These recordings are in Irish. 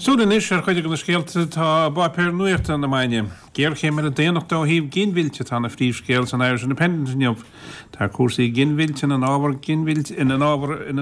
Súlan is ar chuide go na scéalta tá bapéir nuirta na maine. Géir chéime a déanachtá híh ginmhilte tá na phríomhscéal san Irish Independent inniuh. Tá cuasaí ginmhilte in an ábhar ginmhilte in an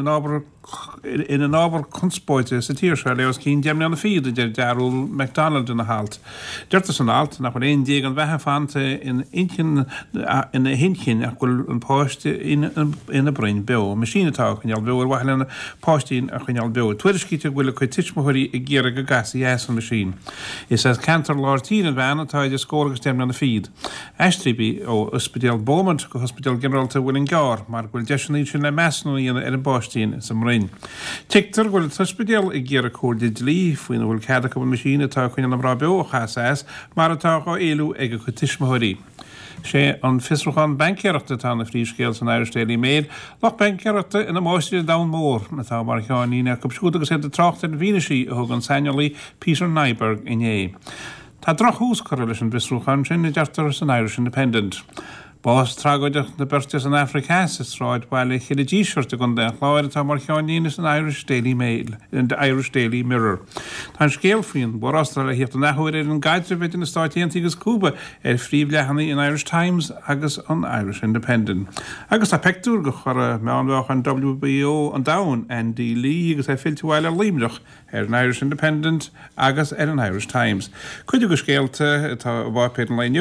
ábhar conspóide sa tíir se leos cín deimne an na fiad de Darrell MacDonald in na halt. Deirta san alt nach chuil 1 déag an bheitthe fanta in na hincin ach bhfuil an páiste ina brain beo. Masínatá chuineal beo ar bhaile na páistín a chuineal beo. Tuairiscíte bhfuil chuid tiismothirí i ggéar go gasí an machine. Is as Cantor Lord Tín van atá de scóragus dem an na feed. Estribi ó Hospital Beaumont go Hospital Generalta bhfuil in gár, mar bhfuil deisinaí sin le measnú ar an bástín sa mrain. Tictar bhfuil hospital i ggéar a cóir de lí faoin bhfuil cadach an machine atá chuine am rá beo chasas, mar atá á éú ag go tiismothirí. sé an fisrúchan bankceachta tá na phríomhscéal san Irish Daily Mail, lech bankceachta ina máiste da mór na tá mar cheáína cupsúta go sé de tracht an bhíneí a thug an Sanlí Peter Nyberg iné. Tá droch hús chu leis an fisrúchan sin i deartar san Irish Independent. Bás trágóideach na birtas an Africas is ráid bailile chéad díseirta gon de chláir tá mar cheáína san Irish Daily Mail in the Irish Daily Mirror. Tá scéal faoin bor Australia híocht an nachhuiir an gaiidir bit in na stáitianta agus Cuba phríomhleachanaí in Irish Times agus an Irish Independent. Agus tá pectúr go chur meánbheach an WBO an dain an dí lí agus filtúile líimneach an Irish Independent agus an Irish Times. Cuidir go scéalta tá bhpéir an lein